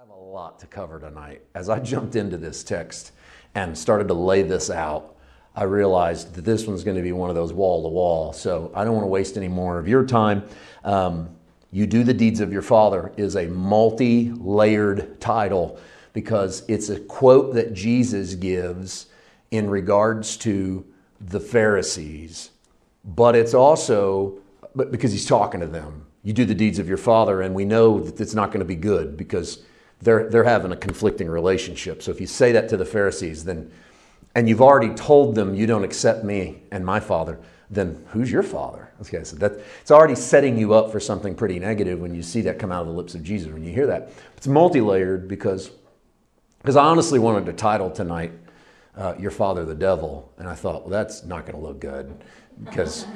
have a lot to cover tonight. As I jumped into this text and started to lay this out, I realized that this one's going to be one of those wall-to-wall. So I don't want to waste any more of your time. You Do the Deeds of Your Father is a multi-layered title because it's a quote that Jesus gives in regards to the Pharisees, but it's also because he's talking to them. You do the deeds of your father, and we know that it's not going to be good because they're having a conflicting relationship. So if you say that to the Pharisees, then, and you've already told them you don't accept me and my father, then who's your father? Okay, so it's already setting you up for something pretty negative when you see that come out of the lips of Jesus. When you hear that, it's multi-layered because I honestly wanted to title tonight, Your Father the Devil, and I thought, well, that's not going to look good because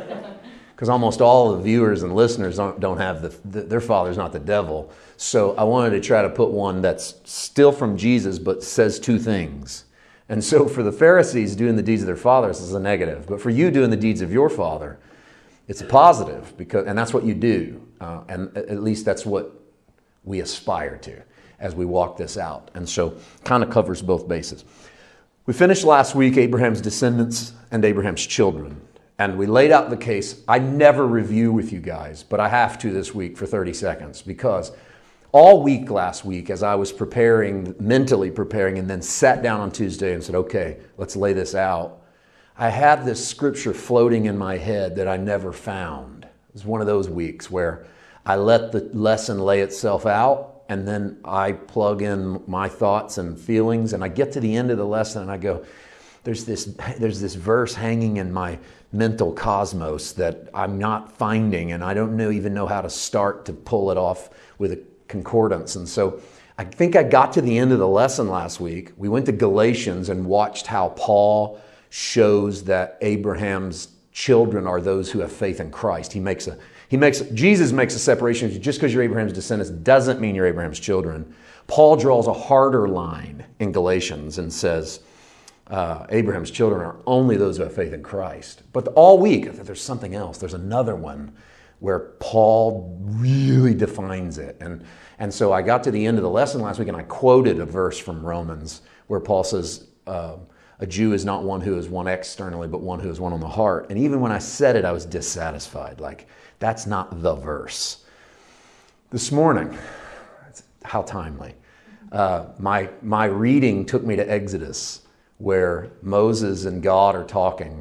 almost all the viewers and listeners don't have their father's not the devil. So I wanted to try to put one that's still from Jesus but says two things. And so for the Pharisees, doing the deeds of their fathers is a negative. But for you, doing the deeds of your father, it's a positive, and that's what you do. And at least that's what we aspire to as we walk this out. And so kind of covers both bases. We finished last week Abraham's descendants and Abraham's children. And we laid out the case. I never review with you guys, but I have to this week for 30 seconds because all week last week as I was mentally preparing, and then sat down on Tuesday and said, okay, let's lay this out, I had this scripture floating in my head that I never found. It was one of those weeks where I let the lesson lay itself out, and then I plug in my thoughts and feelings, and I get to the end of the lesson and I go, there's this verse hanging in my mental cosmos that I'm not finding, and I don't even know how to start to pull it off with a concordance. And so I think I got to the end of the lesson last week. We went to Galatians and watched how Paul shows that Abraham's children are those who have faith in Christ. Jesus makes a separation. Just because you're Abraham's descendants doesn't mean you're Abraham's children. Paul draws a harder line in Galatians and says, Abraham's children are only those who have faith in Christ. But all week, there's something else. There's another one where Paul really defines it. And so I got to the end of the lesson last week and I quoted a verse from Romans where Paul says, a Jew is not one who is one externally, but one who is one on the heart. And even when I said it, I was dissatisfied. Like, that's not the verse. This morning, how timely, my reading took me to Exodus, where Moses and God are talking.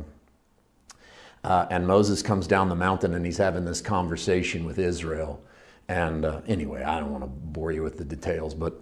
And Moses comes down the mountain and he's having this conversation with Israel. And anyway, I don't want to bore you with the details, but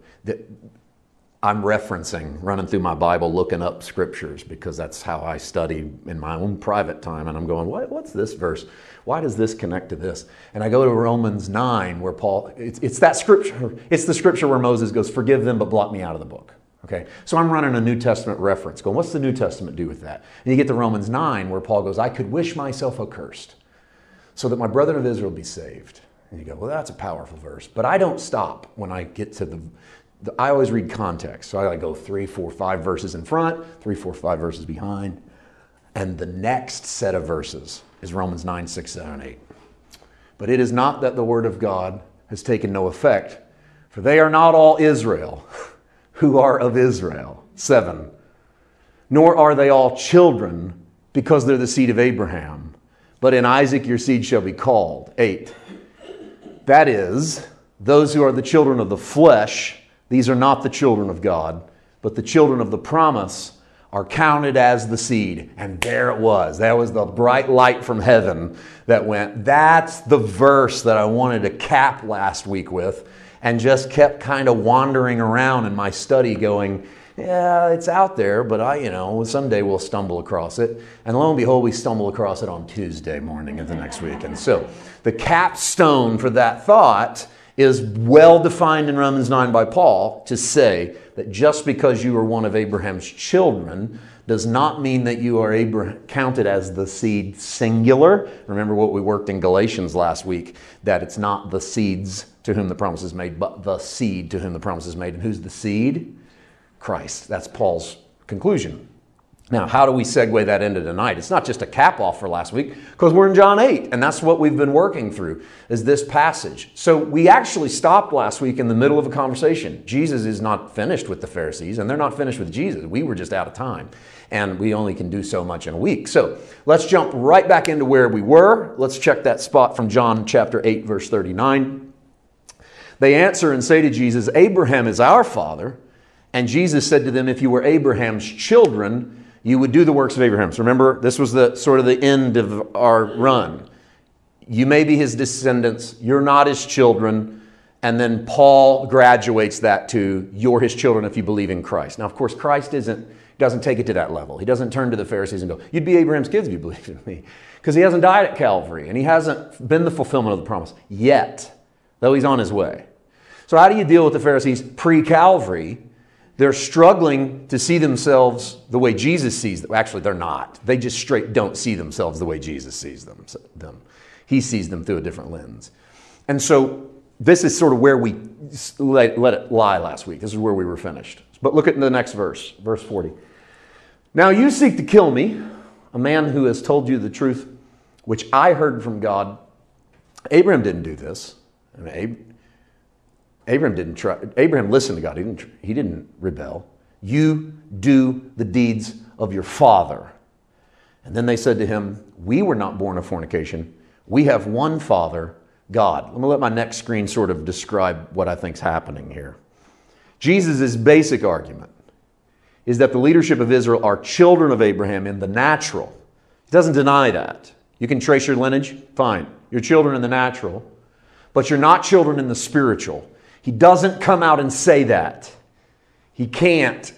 I'm running through my Bible, looking up scriptures because that's how I study in my own private time. And I'm going, what's this verse? Why does this connect to this? And I go to Romans 9 where Paul, it's that scripture. It's the scripture where Moses goes, forgive them, but blot me out of the book. Okay, so I'm running a New Testament reference, going, what's the New Testament do with that? And you get to Romans 9, where Paul goes, I could wish myself accursed, so that my brethren of Israel be saved. And you go, well, that's a powerful verse. But I don't stop when I get to I always read context. So I go 3, 4, 5 verses in front, 3, 4, 5 verses behind. And the next set of verses is Romans 9, 6, 7, 8. But it is not that the word of God has taken no effect, for they are not all Israel who are of Israel. 7. Nor are they all children because they're the seed of Abraham. But in Isaac your seed shall be called. 8. That is, those who are the children of the flesh, these are not the children of God, but the children of the promise are counted as the seed. And there it was. That was the bright light from heaven that went, that's the verse that I wanted to cap last week with. And just kept kind of wandering around in my study going, yeah, it's out there, but someday we'll stumble across it. And lo and behold, we stumble across it on Tuesday morning of the next week. And so the capstone for that thought is well defined in Romans 9 by Paul to say that just because you are one of Abraham's children does not mean that you are counted as the seed singular. Remember what we worked in Galatians last week, that it's not the seeds to whom the promise is made, but the seed to whom the promise is made. And who's the seed? Christ. That's Paul's conclusion. Now, how do we segue that into tonight? It's not just a cap off for last week, because we're in John 8, and that's what we've been working through, is this passage. So we actually stopped last week in the middle of a conversation. Jesus is not finished with the Pharisees, and they're not finished with Jesus. We were just out of time, and we only can do so much in a week. So let's jump right back into where we were. Let's check that spot from John chapter 8, verse 39. They answer and say to Jesus, "Abraham is our father." And Jesus said to them, "If you were Abraham's children, you would do the works of Abraham." So remember, this was the sort of the end of our run. You may be his descendants. You're not his children. And then Paul graduates that to, you're his children if you believe in Christ. Now, of course, Christ doesn't take it to that level. He doesn't turn to the Pharisees and go, "You'd be Abraham's kids if you believed in me." Because he hasn't died at Calvary, and he hasn't been the fulfillment of the promise yet, though he's on his way. So how do you deal with the Pharisees pre-Calvary? They're struggling to see themselves the way Jesus sees them. Actually, they're not. They just straight don't see themselves the way Jesus sees them. He sees them through a different lens. And so this is sort of where we let it lie last week. This is where we were finished. But look at the next verse, verse 40. "Now you seek to kill me, a man who has told you the truth, which I heard from God." Abraham didn't do this. Abraham listened to God. He didn't rebel. "You do the deeds of your father." And then they said to him, "We were not born of fornication. We have one Father, God." Let me let my next screen sort of describe what I think's happening here. Jesus' basic argument is that the leadership of Israel are children of Abraham in the natural. He doesn't deny that. You can trace your lineage, fine. You're children in the natural, but you're not children in the spiritual. He doesn't come out and say that. He can't.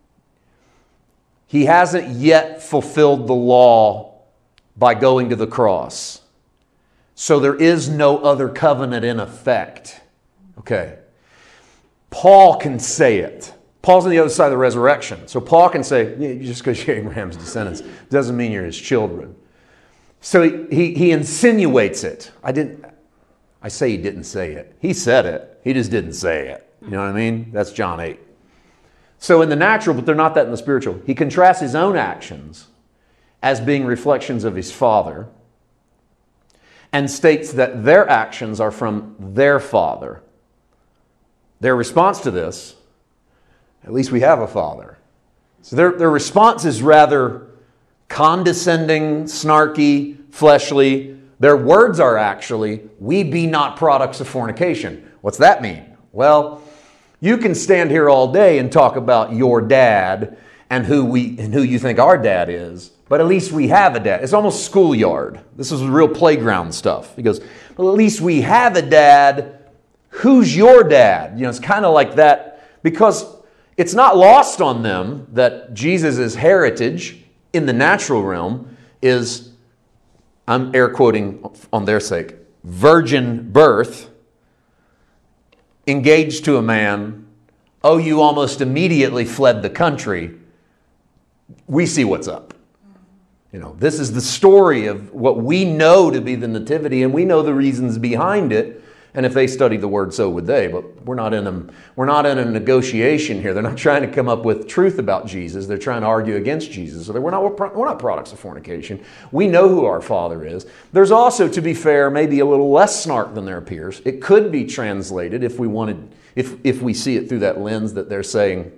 He hasn't yet fulfilled the law by going to the cross. So there is no other covenant in effect. Okay. Paul can say it. Paul's on the other side of the resurrection. So Paul can say, "Yeah, just because you're Abraham's descendants doesn't mean you're his children." So he insinuates it. I say he didn't say it. He said it. He just didn't say it. You know what I mean? That's John 8. So in the natural, but they're not that in the spiritual. He contrasts his own actions as being reflections of his father and states that their actions are from their father. Their response to this, at least we have a father. So their response is rather condescending, snarky, fleshly. Their words are actually, "We be not products of fornication." What's that mean? Well, you can stand here all day and talk about your dad and who you think our dad is, but at least we have a dad. It's almost schoolyard. This is real playground stuff. He goes, "Well, at least we have a dad. Who's your dad?" You know, it's kind of like that, because it's not lost on them that Jesus' heritage in the natural realm is, I'm air quoting on their sake, virgin birth, engaged to a man. "Oh, you almost immediately fled the country. We see what's up." You know, this is the story of what we know to be the nativity, and we know the reasons behind it. And if they studied the word, so would they. But we're not in a negotiation here. They're not trying to come up with truth about Jesus. They're trying to argue against Jesus. So we're not products of fornication. We know who our Father is. There's also, to be fair, maybe a little less snark than there appears. It could be translated if we see it through that lens that they're saying,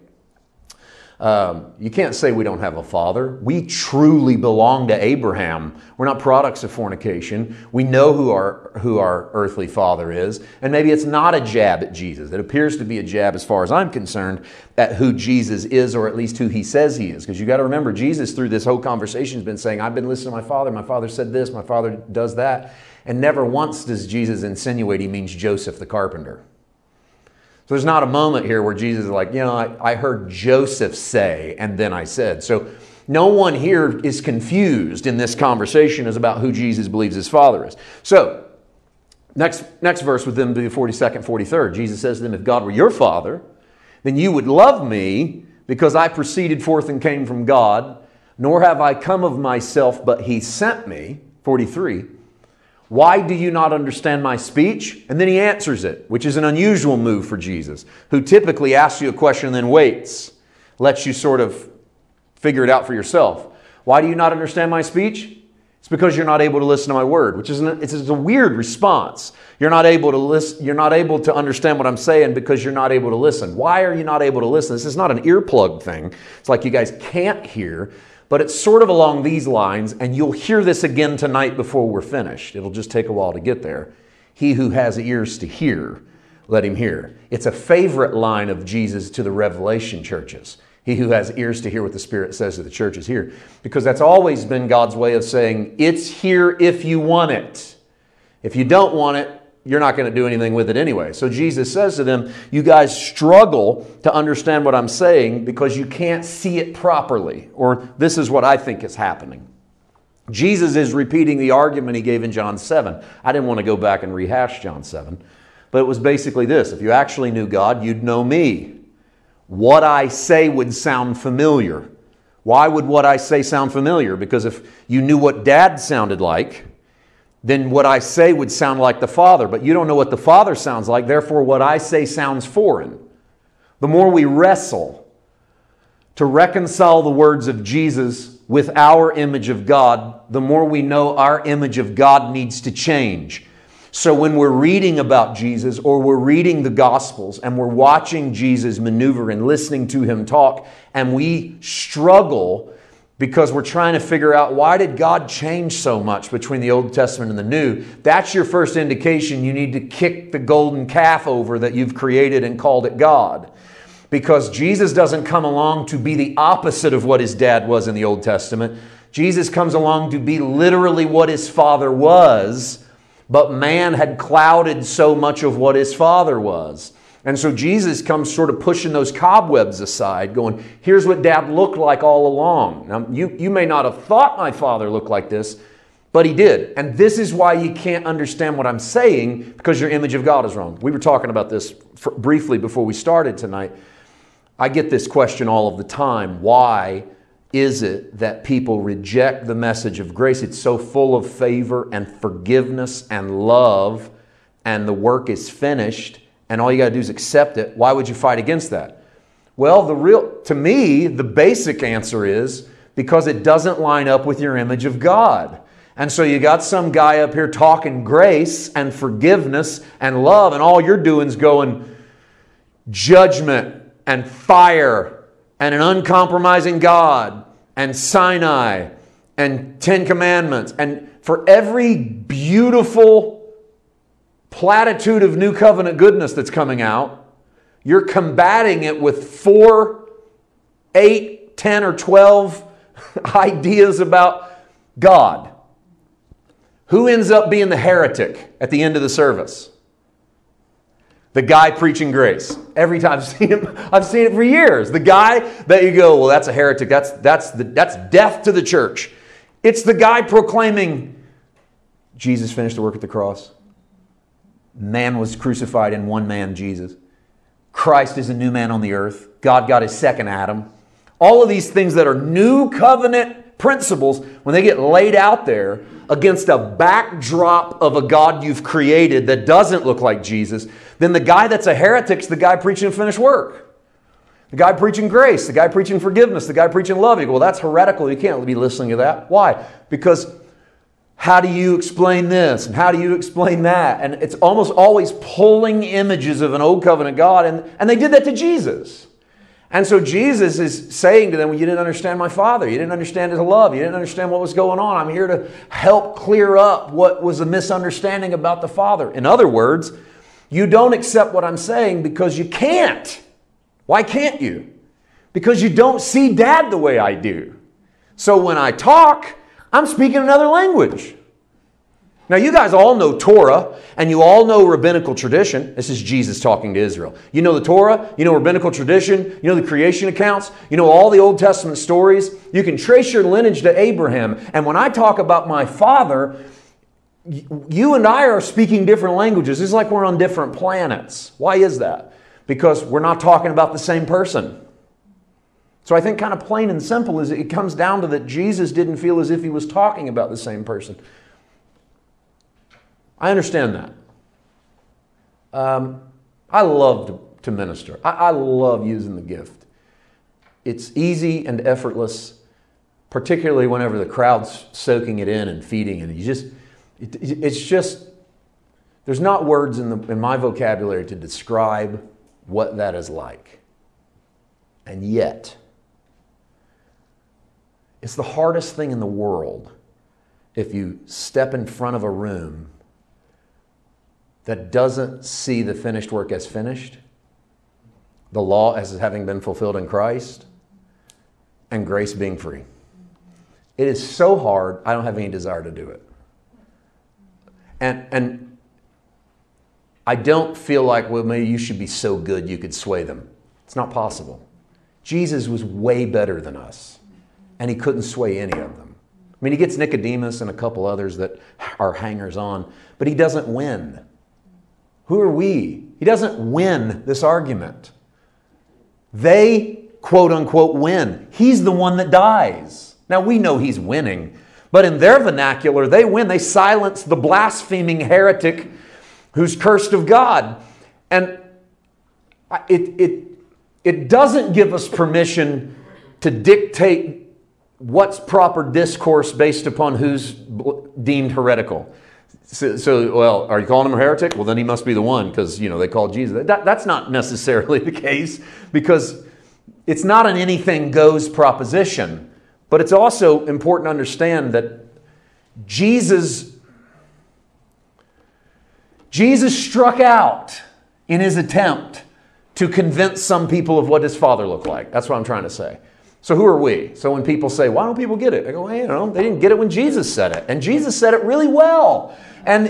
you can't say we don't have a father. We truly belong to Abraham. We're not products of fornication. We know who our earthly father is. And maybe it's not a jab at Jesus. It appears to be a jab, as far as I'm concerned, at who Jesus is, or at least who he says he is. Because you got to remember, Jesus through this whole conversation has been saying, "I've been listening to my father. My father said this. My father does that." And never once does Jesus insinuate he means Joseph the carpenter. So there's not a moment here where Jesus is like, I heard Joseph say, and then I said. So no one here is confused in this conversation as about who Jesus believes his Father is. So next verse with them, the 42nd, 43rd, Jesus says to them, "If God were your Father, then you would love me, because I proceeded forth and came from God, nor have I come of myself, but he sent me." 43. "Why do you not understand my speech?" And then he answers it, which is an unusual move for Jesus, who typically asks you a question and then waits, lets you sort of Figure it out for yourself. Why do you not understand my speech? It's because you're not able to listen to my word, which is it's a weird response. You're not able to listen. You're not able to understand what I'm saying because you're not able to listen. Why are you not able to listen? This is not an earplug thing. It's like you guys can't hear, but it's sort of along these lines, and you'll hear this again tonight before we're finished. It'll just take a while to get there. He who has ears to hear, let him hear. It's a favorite line of Jesus to the Revelation churches. He who has ears to hear what the Spirit says to the churches here. Because that's always been God's way of saying, it's here if you want it. If you don't want it, you're not going to do anything with it anyway. So Jesus says to them, you guys struggle to understand what I'm saying because you can't see it properly. Or this is what I think is happening. Jesus is repeating the argument he gave in John 7. I didn't want to go back and rehash John 7. But it was basically this. If you actually knew God, you'd know me. What I say would sound familiar. Why would what I say sound familiar? Because if you knew what Dad sounded like, then what I say would sound like the Father. But you don't know what the Father sounds like, therefore what I say sounds foreign. The more we wrestle to reconcile the words of Jesus with our image of God, the more we know our image of God needs to change. So when we're reading about Jesus or we're reading the Gospels and we're watching Jesus maneuver and listening to Him talk, and we struggle because we're trying to figure out why did God change so much between the Old Testament and the New, that's your first indication you need to kick the golden calf over that you've created and called it God. Because Jesus doesn't come along to be the opposite of what His dad was in the Old Testament. Jesus comes along to be literally what His Father was, but man had clouded so much of what His Father was. And so Jesus comes sort of pushing those cobwebs aside, going, here's what Dad looked like all along. Now, you may not have thought my Father looked like this, but He did. And this is why you can't understand what I'm saying, because your image of God is wrong. We were talking about this briefly before we started tonight. I get this question all of the time. Why is it that people reject the message of grace? It's so full of favor and forgiveness and love, and the work is finished, and all you got to do is accept it. Why would you fight against that? Well, to me, the basic answer is because it doesn't line up with your image of God. And so you got some guy up here talking grace and forgiveness and love, and all you're doing is going judgment and fire and an uncompromising God, and Sinai, and 10 Commandments. And for every beautiful platitude of New Covenant goodness that's coming out, you're combating it with 4, 8, 10, or 12 ideas about God. Who ends up being the heretic at the end of the service? The guy preaching grace. Every time I've seen it for years. The guy that you go, well, that's a heretic. That's death to the church. It's the guy proclaiming Jesus finished the work at the cross. Man was crucified in one man, Jesus. Christ is a new man on the earth. God got His second Adam. All of these things that are new covenant principles, when they get laid out there against a backdrop of a God you've created that doesn't look like Jesus, then the guy that's a heretic's the guy preaching finished work. The guy preaching grace, the guy preaching forgiveness, the guy preaching love. You go, well, that's heretical. You can't be listening to that. Why? Because how do you explain this? And how do you explain that? And it's almost always pulling images of an old covenant God. And they did that to Jesus. And so Jesus is saying to them, well, you didn't understand my Father. You didn't understand His love. You didn't understand what was going on. I'm here to help clear up what was a misunderstanding about the Father. In other words, you don't accept what I'm saying because you can't. Why can't you? Because you don't see Dad the way I do. So when I talk, I'm speaking another language. Now, you guys all know Torah, and you all know rabbinical tradition. This is Jesus talking to Israel. You know the Torah, you know rabbinical tradition, you know the creation accounts, you know all the Old Testament stories. You can trace your lineage to Abraham. And when I talk about my father, you and I are speaking different languages. It's like we're on different planets. Why is that? Because we're not talking about the same person. So I think kind of plain and simple is it comes down to that Jesus didn't feel as if He was talking about the same person. I understand that. I love to minister. I love using the gift. it's easy and effortless, particularly whenever the crowd's soaking it in and feeding it. It's just, there's not words in my vocabulary to describe what that is like. And yet, it's the hardest thing in the world if you step in front of a room that doesn't see the finished work as finished, the law as having been fulfilled in Christ, and grace being free. It is so hard, I don't have any desire to do it. And I don't feel like, well, maybe you should be so good you could sway them. It's not possible. Jesus was way better than us, and he couldn't sway any of them. I mean, he gets Nicodemus and a couple others that are hangers-on, but he doesn't win. Who are we? He doesn't win this argument. They, quote unquote, win. He's the one that dies. Now, we know he's winning, but in their vernacular, they win. They silence the blaspheming heretic who's cursed of God. And it doesn't give us permission to dictate what's proper discourse based upon who's deemed heretical. So, well, are you calling him a heretic? Well, then he must be the one because, they called Jesus. That's not necessarily the case, because it's not an anything goes proposition. But it's also important to understand that Jesus struck out in his attempt to convince some people of what his Father looked like. That's what I'm trying to say. So who are we? So when people say, why don't people get it? I go, well, they didn't get it when Jesus said it. And Jesus said it really well. And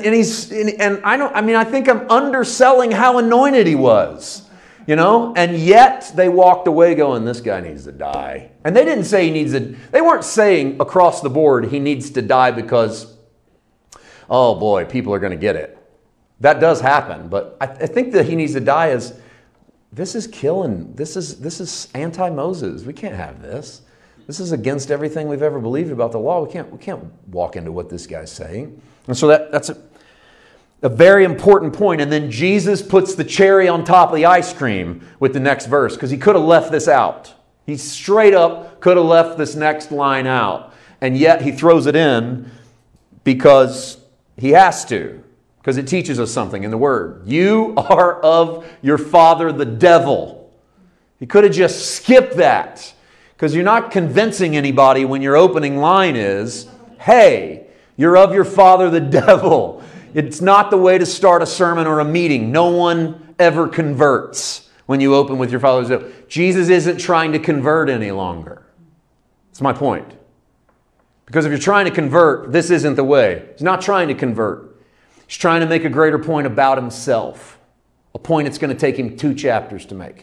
I think I'm underselling how anointed he was. And yet they walked away going, this guy needs to die. And they didn't say they weren't saying across the board he needs to die because, oh boy, people are going to get it. That does happen. But I think that he needs to die as, this is killing, this is anti-Moses. We can't have this. This is against everything we've ever believed about the law. We can't walk into what this guy's saying. And so that's a very important point. And then Jesus puts the cherry on top of the ice cream with the next verse, because he could have left this out. He straight up could have left this next line out. And yet he throws it in because he has to, because it teaches us something in the Word. You are of your father the devil. He could have just skipped that, because you're not convincing anybody when your opening line is, hey, you're of your father the devil. It's not the way to start a sermon or a meeting. No one ever converts when you open with your father the devil. Jesus isn't trying to convert any longer. That's my point. Because if you're trying to convert, this isn't the way. He's not trying to convert. He's trying to make a greater point about himself. A point it's going to take him 2 chapters to make.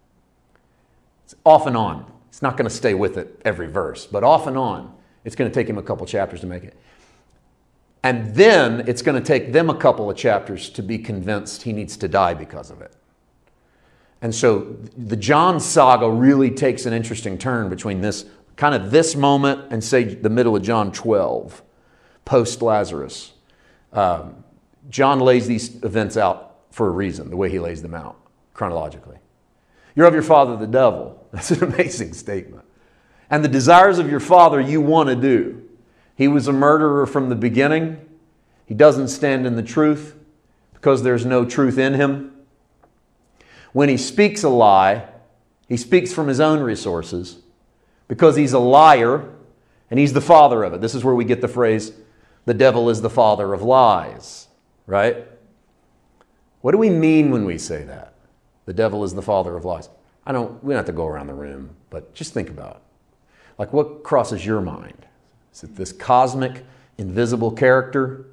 It's off and on. It's not going to stay with it every verse, but off and on, it's going to take him a couple chapters to make it. And then it's going to take them a couple of chapters to be convinced he needs to die because of it. And so the John saga really takes an interesting turn between this moment and, say, the middle of John 12, post-Lazarus. John lays these events out for a reason, the way he lays them out chronologically. You're of your father the devil. That's an amazing statement. And the desires of your father you want to do. He was a murderer from the beginning. He doesn't stand in the truth because there's no truth in him. When he speaks a lie, he speaks from his own resources because he's a liar and he's the father of it. This is where we get the phrase, the devil is the father of lies, right? What do we mean when we say that? The devil is the father of lies. We don't have to go around the room, but just think about it. Like, what crosses your mind? Is it this cosmic, invisible character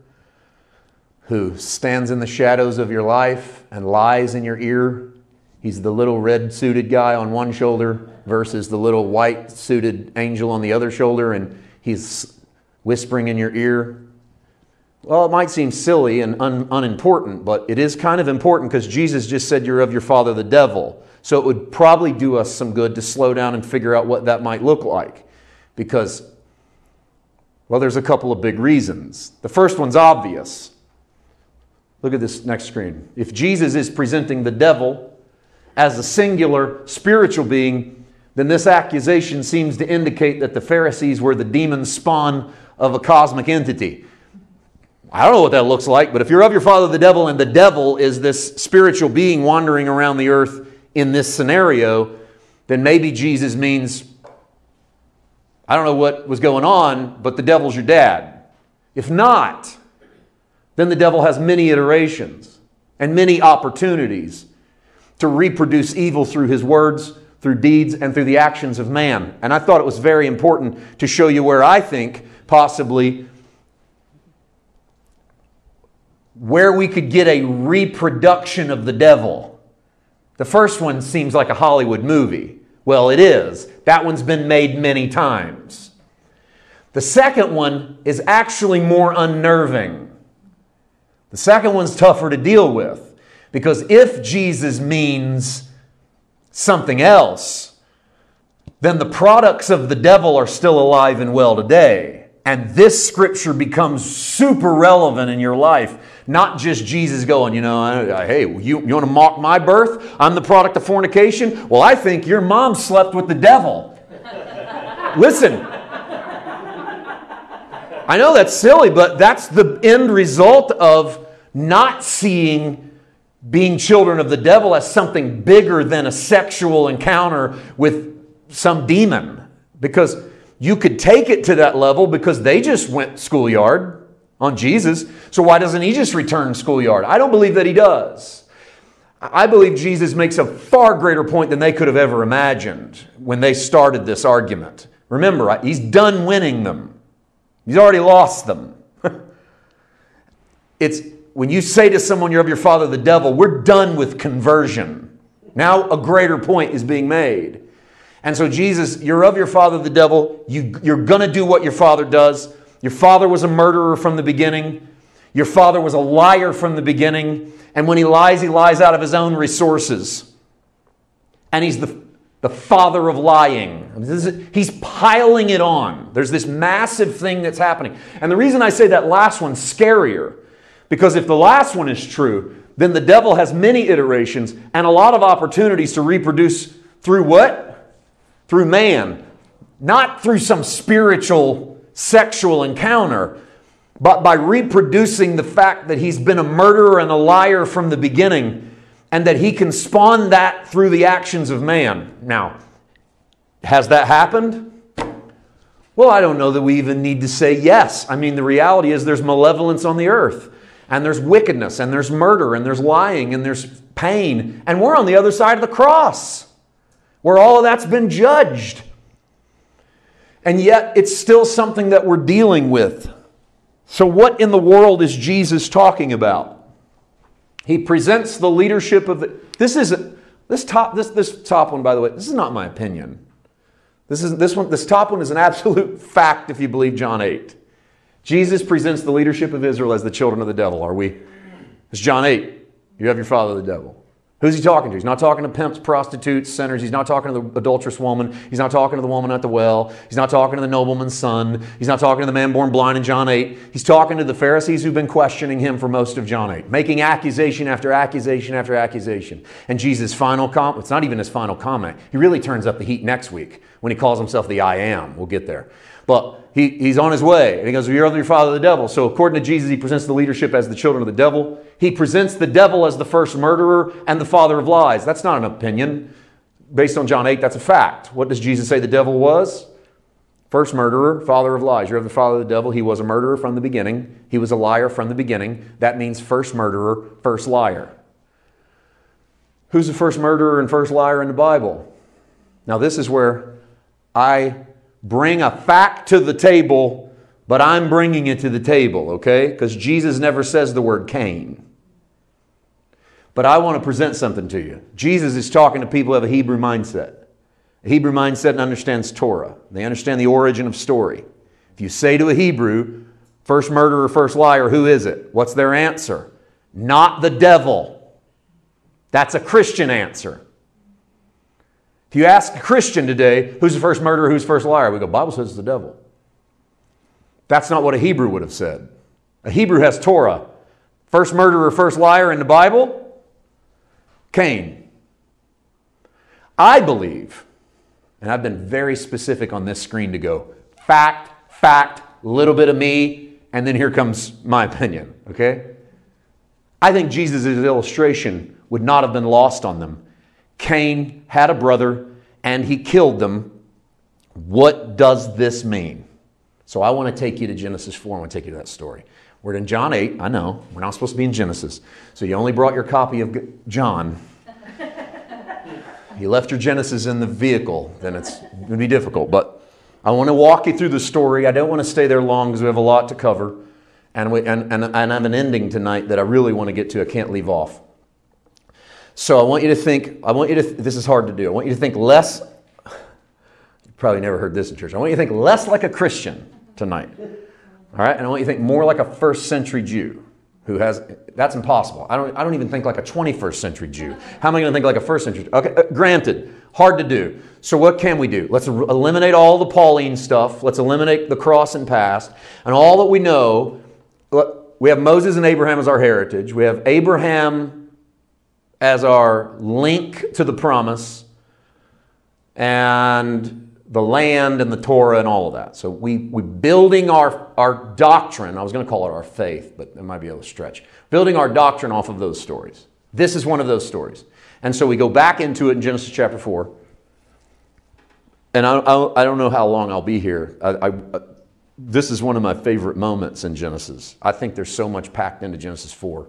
who stands in the shadows of your life and lies in your ear? He's the little red-suited guy on one shoulder versus the little white-suited angel on the other shoulder, and he's whispering in your ear. Well, it might seem silly and unimportant, but it is kind of important because Jesus just said you're of your father the devil. So it would probably do us some good to slow down and figure out what that might look like. Because, well, there's a couple of big reasons. The first one's obvious. Look at this next screen. If Jesus is presenting the devil as a singular spiritual being, then this accusation seems to indicate that the Pharisees were the demon spawn of a cosmic entity. I don't know what that looks like, but if you're of your father the devil, and the devil is this spiritual being wandering around the earth in this scenario, then maybe Jesus means, I don't know what was going on, but the devil's your dad. If not, then the devil has many iterations and many opportunities to reproduce evil through his words, through deeds, and through the actions of man. And I thought it was very important to show you where I think possibly where we could get a reproduction of the devil. The first one seems like a Hollywood movie. Well, it is. That one's been made many times. The second one is actually more unnerving. The second one's tougher to deal with, because if Jesus means something else, then the products of the devil are still alive and well today. And this scripture becomes super relevant in your life. Not just Jesus going, hey, you want to mock my birth? I'm the product of fornication? Well, I think your mom slept with the devil. Listen, I know that's silly, but that's the end result of not seeing being children of the devil as something bigger than a sexual encounter with some demon. Because you could take it to that level, because they just went schoolyard on Jesus. So why doesn't he just return schoolyard? I don't believe that he does. I believe Jesus makes a far greater point than they could have ever imagined when they started this argument. Remember, he's done winning them. He's already lost them. It's when you say to someone you're of your father the devil, we're done with conversion. Now a greater point is being made. And so Jesus, you're of your father the devil. You're going to do what your father does. Your father was a murderer from the beginning. Your father was a liar from the beginning. And when he lies out of his own resources. And he's the father of lying. He's piling it on. There's this massive thing that's happening. And the reason I say that last one's scarier, because if the last one is true, then the devil has many iterations and a lot of opportunities to reproduce through what? Through man. Not through some spiritual sexual encounter, but by reproducing the fact that he's been a murderer and a liar from the beginning, and that he can spawn that through the actions of man. Now, has that happened? Well, I don't know that we even need to say yes. I mean, the reality is there's malevolence on the earth, and there's wickedness, and there's murder, and there's lying, and there's pain, and we're on the other side of the cross, where all of that's been judged. And yet, it's still something that we're dealing with. So what in the world is Jesus talking about? He presents the leadership of the... This top one, by the way, this is not my opinion. This top one is an absolute fact if you believe John 8. Jesus presents the leadership of Israel as the children of the devil. Are we? It's John 8. You have your father the devil. Who's he talking to? He's not talking to pimps, prostitutes, sinners. He's not talking to the adulterous woman. He's not talking to the woman at the well. He's not talking to the nobleman's son. He's not talking to the man born blind in John 8. He's talking to the Pharisees who've been questioning him for most of John 8, making accusation after accusation after accusation. And Jesus' final comment, it's not even his final comment. He really turns up the heat next week when he calls himself the I Am. We'll get there. But he's on his way. And he goes, you're of your father the devil. So according to Jesus, he presents the leadership as the children of the devil. He presents the devil as the first murderer and the father of lies. That's not an opinion. Based on John 8, that's a fact. What does Jesus say the devil was? First murderer, father of lies. You're of the father of the devil. He was a murderer from the beginning. He was a liar from the beginning. That means first murderer, first liar. Who's the first murderer and first liar in the Bible? Now this is where I bring a fact to the table, but I'm bringing it to the table, okay? Because Jesus never says the word Cain. But I want to present something to you. Jesus is talking to people who have a Hebrew mindset. A Hebrew mindset and understands Torah. They understand the origin of story. If you say to a Hebrew, first murderer, first liar, who is it? What's their answer? Not the devil. That's a Christian answer. If you ask a Christian today, who's the first murderer, who's the first liar? We go, Bible says it's the devil. That's not what a Hebrew would have said. A Hebrew has Torah. First murderer, first liar in the Bible, Cain. I believe And I've been very specific on this screen to go fact, little bit of me, and then here comes my opinion, okay? I think Jesus' illustration would not have been lost on them. Cain had a brother, and he killed them. What does this mean? So I want to take you to Genesis 4. I want to take you to that story. We're in John 8. I know, we're not supposed to be in Genesis. So you only brought your copy of John. You left your Genesis in the vehicle, then it's going to be difficult. But I want to walk you through the story. I don't want to stay there long because we have a lot to cover. And I have an ending tonight that I really want to get to. I can't leave off. So I want you to think, this is hard to do. I want you to think less, you probably never heard this in church. I want you to think less like a Christian tonight. All right? And I want you to think more like a first century Jew. That's impossible. I don't even think like a 21st century Jew. How am I going to think like a first century Jew? Okay, granted, hard to do. So what can we do? Let's eliminate all the Pauline stuff. Let's eliminate the cross and past. And all that we know, we have Moses and Abraham as our heritage. We have Abraham as our link to the promise. And the land and the Torah and all of that. So we building our doctrine, I was going to call it our faith, but it might be a little stretch. Building our doctrine off of those stories. This is one of those stories. And so we go back into it in Genesis chapter 4. And I don't know how long I'll be here. This is one of my favorite moments in Genesis. I think there's so much packed into Genesis 4.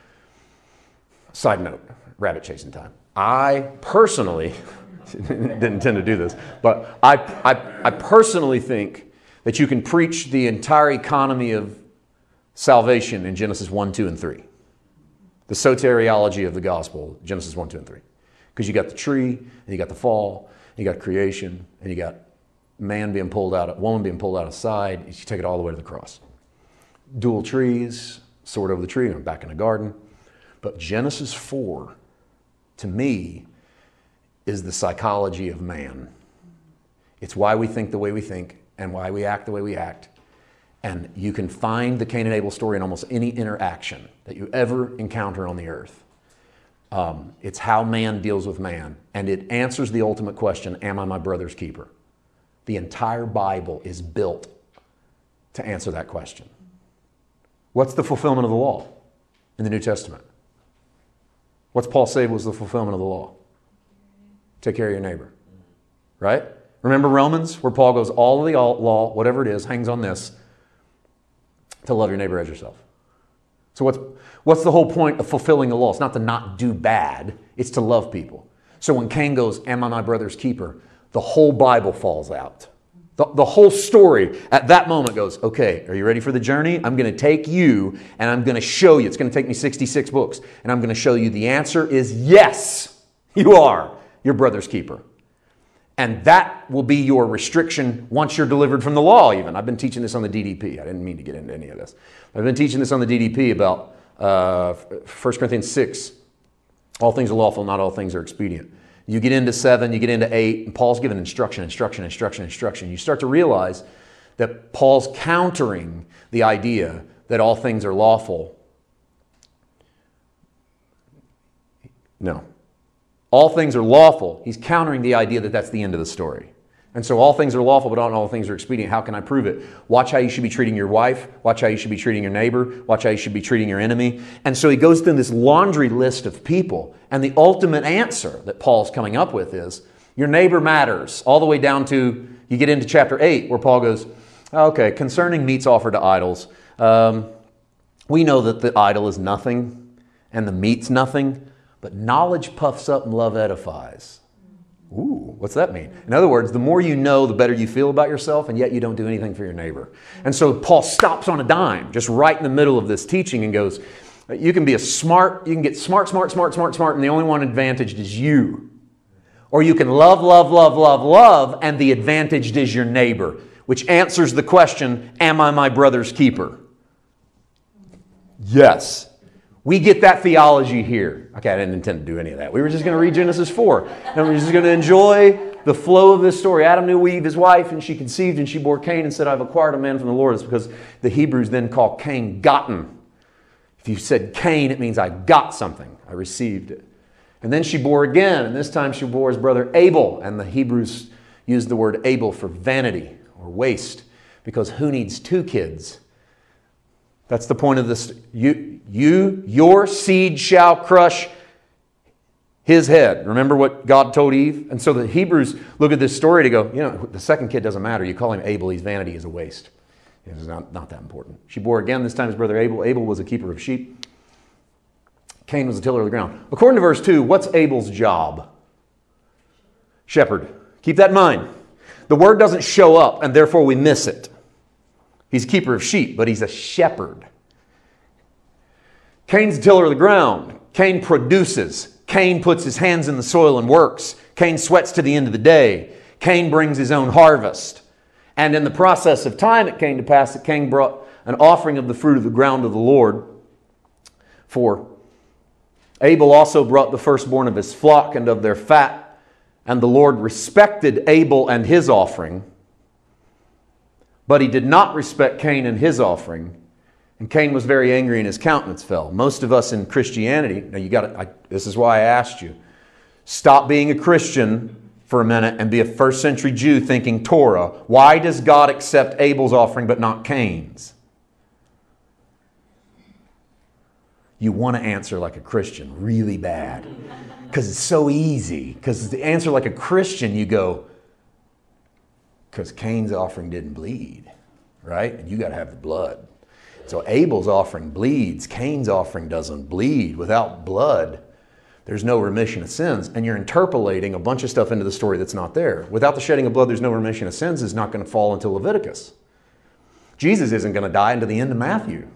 Side note, rabbit chasing time. I personally... didn't intend to do this, but I personally think that you can preach the entire economy of salvation in Genesis 1, 2, and 3. The soteriology of the gospel, Genesis 1, 2, and 3. Because you got the tree, and you got the fall, and you got creation, and you got woman being pulled out of side. You take it all the way to the cross. Dual trees, sword over the tree, and back in the garden. But Genesis 4, to me, is the psychology of man. It's why we think the way we think and why we act the way we act. And you can find the Cain and Abel story in almost any interaction that you ever encounter on the earth. It's how man deals with man. And it answers the ultimate question, am I my brother's keeper? The entire Bible is built to answer that question. What's the fulfillment of the law in the New Testament? What's Paul say was the fulfillment of the law? Take care of your neighbor, right? Remember Romans, where Paul goes, all of the law, whatever it is, hangs on this, to love your neighbor as yourself. So what's the whole point of fulfilling the law? It's not to not do bad, it's to love people. So when Cain goes, am I my brother's keeper? The whole Bible falls out. The whole story at that moment goes, okay, are you ready for the journey? I'm going to take you and I'm going to show you. It's going to take me 66 books. And I'm going to show you the answer is yes, you are your brother's keeper. And that will be your restriction once you're delivered from the law even. I've been teaching this on the DDP. I didn't mean to get into any of this. I've been teaching this on the DDP about 1 Corinthians 6. All things are lawful, not all things are expedient. You get into 7, you get into 8, and Paul's giving instruction. You start to realize that Paul's countering the idea that all things are lawful. No. All things are lawful. He's countering the idea that that's the end of the story. And so all things are lawful, but not all things are expedient. How can I prove it? Watch how you should be treating your wife. Watch how you should be treating your neighbor. Watch how you should be treating your enemy. And so he goes through this laundry list of people. And the ultimate answer that Paul's coming up with is, your neighbor matters. All the way down to, you get into chapter 8, where Paul goes, okay, concerning meats offered to idols, we know that the idol is nothing and the meat's nothing, but knowledge puffs up and love edifies. Ooh, what's that mean? In other words, the more you know, the better you feel about yourself, and yet you don't do anything for your neighbor. And so Paul stops on a dime, just right in the middle of this teaching, and goes, you can get smart, and the only one advantaged is you. Or you can love, and the advantaged is your neighbor, which answers the question, am I my brother's keeper? Yes. We get that theology here. Okay, I didn't intend to do any of that. We were just going to read Genesis 4. And we're just going to enjoy the flow of this story. Adam knew Eve, his wife, and she conceived, and she bore Cain and said, I've acquired a man from the Lord. It's because the Hebrews then call Cain gotten. If you said Cain, it means I got something. I received it. And then she bore again, and this time she bore his brother Abel. And the Hebrews used the word Abel for vanity or waste, because who needs two kids? That's the point of this. Your seed shall crush his head. Remember what God told Eve? And so the Hebrews look at this story to go, the second kid doesn't matter. You call him Abel, he's vanity, he's a waste. It's not that important. She bore again, this time his brother Abel. Abel was a keeper of sheep. Cain was a tiller of the ground. According to verse 2, what's Abel's job? Shepherd. Keep that in mind. The word doesn't show up, and therefore we miss it. He's a keeper of sheep, but he's a shepherd. Cain's a tiller of the ground. Cain produces. Cain puts his hands in the soil and works. Cain sweats to the end of the day. Cain brings his own harvest. And in the process of time, it came to pass that Cain brought an offering of the fruit of the ground to the Lord. For Abel also brought the firstborn of his flock and of their fat. And the Lord respected Abel and his offering. But he did not respect Cain and his offering. And Cain was very angry and his countenance fell. Most of us in Christianity, now this is why I asked you, stop being a Christian for a minute and be a first century Jew thinking Torah. Why does God accept Abel's offering but not Cain's? You want to answer like a Christian really bad because it's so easy. Because to answer like a Christian, you go, because Cain's offering didn't bleed, right? And you got to have the blood. So Abel's offering bleeds. Cain's offering doesn't bleed. Without blood, there's no remission of sins. And you're interpolating a bunch of stuff into the story that's not there. Without the shedding of blood, there's no remission of sins is not going to fall until Leviticus. Jesus isn't going to die until the end of Matthew.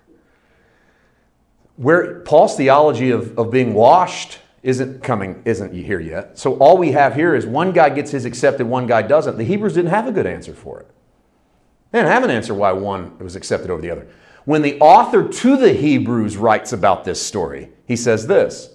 Where Paul's theology of being washed isn't here yet. So all we have here is one guy gets his accepted, one guy doesn't. The Hebrews didn't have a good answer for it. They didn't have an answer why one was accepted over the other. When the author to the Hebrews writes about this story, he says this: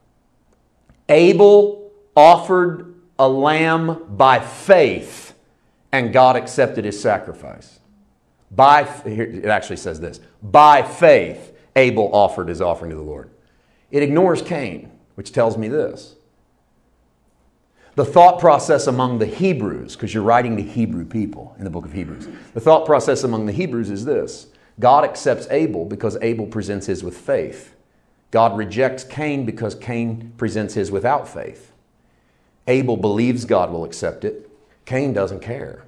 Abel offered a lamb by faith, and God accepted his sacrifice. It actually says this: by faith, Abel offered his offering to the Lord. It ignores Cain, which tells me this. The thought process among the Hebrews, because you're writing to Hebrew people in the book of Hebrews, the thought process among the Hebrews is this: God accepts Abel because Abel presents his with faith. God rejects Cain because Cain presents his without faith. Abel believes God will accept it. Cain doesn't care.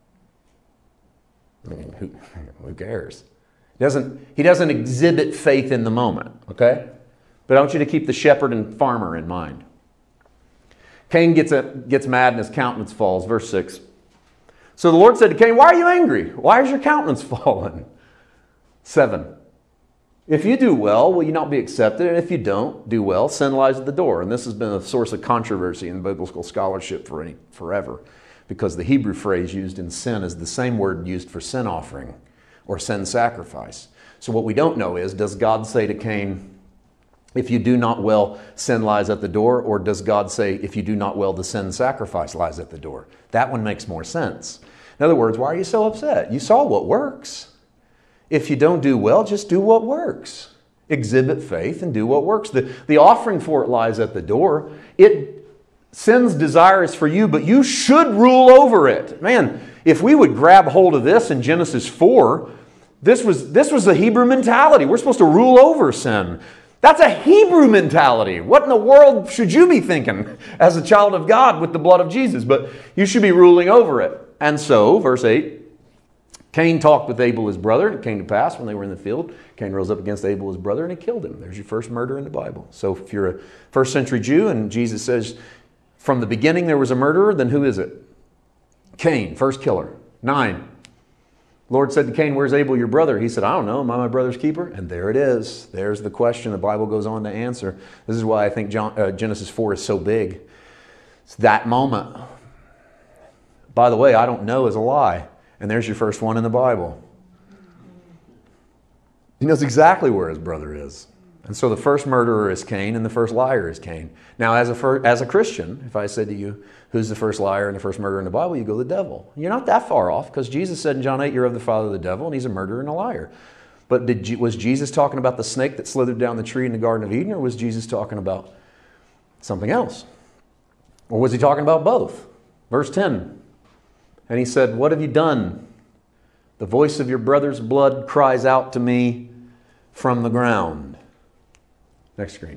I mean, who cares? He doesn't exhibit faith in the moment, okay? But I want you to keep the shepherd and farmer in mind. Cain gets mad and his countenance falls. Verse 6. So the Lord said to Cain, why are you angry? Why is your countenance fallen? 7. If you do well, will you not be accepted? And if you don't do well, sin lies at the door. And this has been a source of controversy in biblical scholarship forever, because the Hebrew phrase used in sin is the same word used for sin offering or sin sacrifice. So what we don't know is, does God say to Cain, if you do not well, sin lies at the door? Or does God say, if you do not well, the sin sacrifice lies at the door? That one makes more sense. In other words, why are you so upset? You saw what works. If you don't do well, just do what works. Exhibit faith and do what works. The offering for it lies at the door. Sin's desire is for you, but you should rule over it. Man, if we would grab hold of this in Genesis 4, this was the Hebrew mentality. We're supposed to rule over sin. That's a Hebrew mentality. What in the world should you be thinking as a child of God with the blood of Jesus? But you should be ruling over it. And so, verse 8, Cain talked with Abel his brother. It came to pass when they were in the field, Cain rose up against Abel his brother and he killed him. There's your first murder in the Bible. So if you're a first century Jew and Jesus says from the beginning there was a murderer, then who is it? Cain, first killer. 9. Lord said to Cain, where's Abel your brother? He said, I don't know. Am I my brother's keeper? And there it is. There's the question the Bible goes on to answer. This is why I think Genesis 4 is so big. It's that moment. By the way, I don't know is a lie. And there's your first one in the Bible. He knows exactly where his brother is. And so the first murderer is Cain and the first liar is Cain. Now, as a Christian, if I said to you, who's the first liar and the first murderer in the Bible, you go the devil. You're not that far off, because Jesus said in John 8, you're of the father of the devil, and he's a murderer and a liar. But was Jesus talking about the snake that slithered down the tree in the Garden of Eden, or was Jesus talking about something else? Or was he talking about both? Verse 10, And he said, "What have you done? The voice of your brother's blood cries out to me from the ground." Next screen.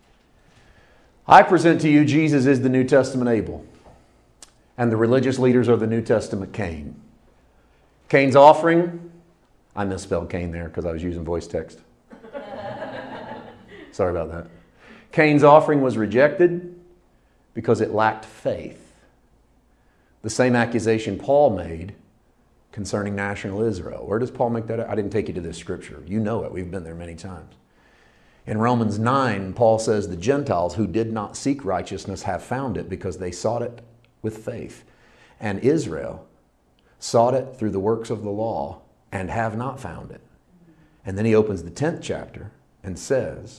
I present to you Jesus is the New Testament Abel, and the religious leaders are the New Testament Cain. Cain's offering, I misspelled Cain there because I was using voice text. Sorry about that. Cain's offering was rejected because it lacked faith. The same accusation Paul made concerning national Israel. Where does Paul make that? I didn't take you to this scripture. You know it. We've been there many times. In Romans 9, Paul says the Gentiles who did not seek righteousness have found it because they sought it with faith. And Israel sought it through the works of the law and have not found it. And then he opens the 10th chapter and says,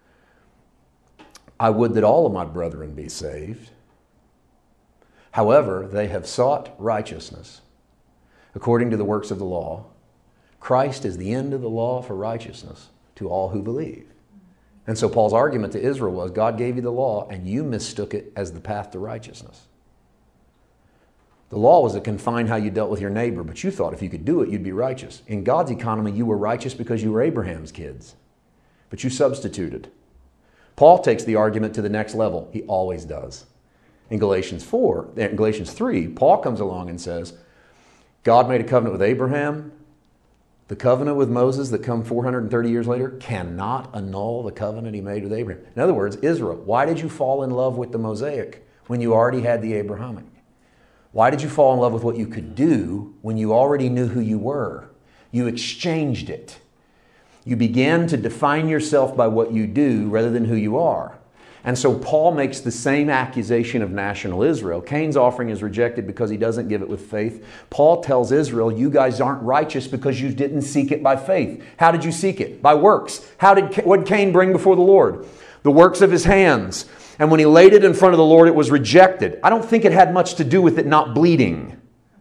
I would that all of my brethren be saved. However, they have sought righteousness according to the works of the law. Christ is the end of the law for righteousness to all who believe. And so Paul's argument to Israel was, God gave you the law and you mistook it as the path to righteousness. The law was to confine how you dealt with your neighbor, but you thought if you could do it, you'd be righteous. In God's economy, you were righteous because you were Abraham's kids, but you substituted. Paul takes the argument to the next level. He always does. In Galatians 3, Paul comes along and says, God made a covenant with Abraham. The covenant with Moses that come 430 years later cannot annul the covenant he made with Abraham. In other words, Israel, why did you fall in love with the Mosaic when you already had the Abrahamic? Why did you fall in love with what you could do when you already knew who you were? You exchanged it. You began to define yourself by what you do rather than who you are. And so Paul makes the same accusation of national Israel. Cain's offering is rejected because he doesn't give it with faith. Paul tells Israel, you guys aren't righteous because you didn't seek it by faith. How did you seek it? By works. What did Cain bring before the Lord? The works of his hands. And when he laid it in front of the Lord, it was rejected. I don't think it had much to do with it not bleeding.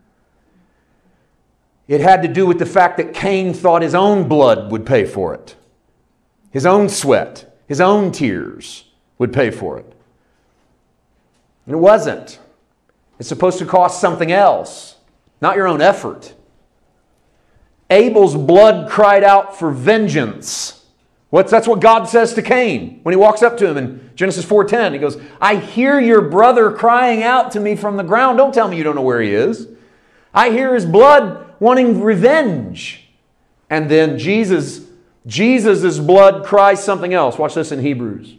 It had to do with the fact that Cain thought his own blood would pay for it. His own sweat, his own tears would pay for it. And it wasn't. It's supposed to cost something else, not your own effort. Abel's blood cried out for vengeance. That's what God says to Cain when he walks up to him in Genesis 4:10. He goes, I hear your brother crying out to me from the ground. Don't tell me you don't know where he is. I hear his blood wanting revenge. And then Jesus' blood cries something else. Watch this in Hebrews.